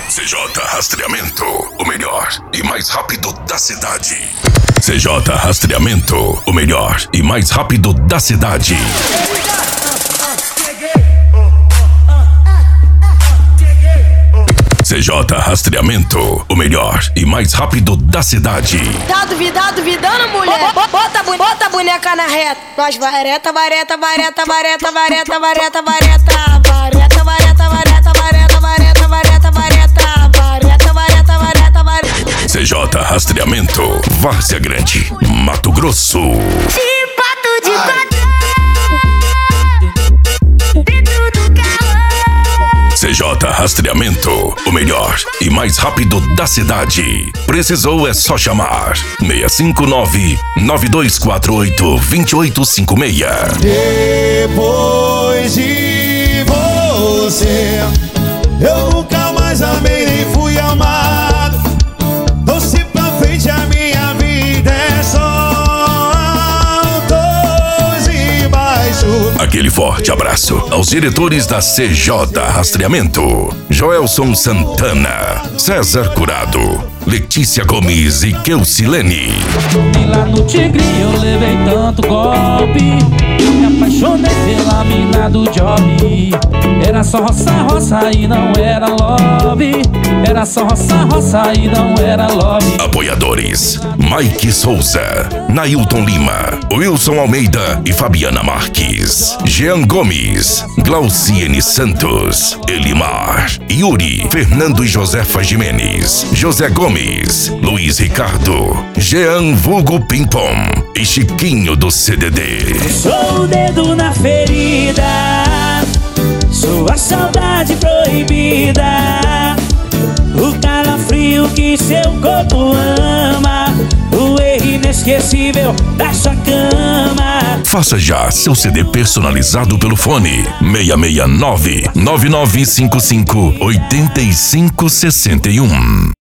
CJ Rastreamento, o melhor e mais rápido da cidade. CJ Rastreamento, o melhor e mais rápido da cidade. CJ Rastreamento, o melhor e mais rápido da cidade. Tá duvidando, mulher? Bota a boneca na reta. Nós vareta. CJ Rastreamento, Várzea Grande, Mato Grosso. CJ Rastreamento, o melhor e mais rápido da cidade. Precisou é só chamar 659-9248-2856. Depois de você, eu nunca mais amei nem fui amado. Doce pra frente, a minha vida é só altos e baixos. Aquele forte abraço aos diretores da CJ Rastreamento: Joelson Santana, César Curado, Letícia Gomes e Keusilene. E lá no Tigre eu levei tanto golpe, eu me apaixonei pela mina do job. Era só roça e não era love. Era só roça e não era love. Apoiadores: Mike Souza, Nailton Lima, Wilson Almeida e Fabiana Marques, Jean Gomes, Glauciene Santos, Elimar, Yuri, Fernando e Josefa Jimenez, José Gomes, Luiz Ricardo, Jean Vulgo Pimpom e Chiquinho do CDD. Sou o dedo na ferida, sou a saudade proibida, o calafrio que seu corpo ama, o erro inesquecível da sua cama. Faça já seu CD personalizado pelo fone 669-9955-8561.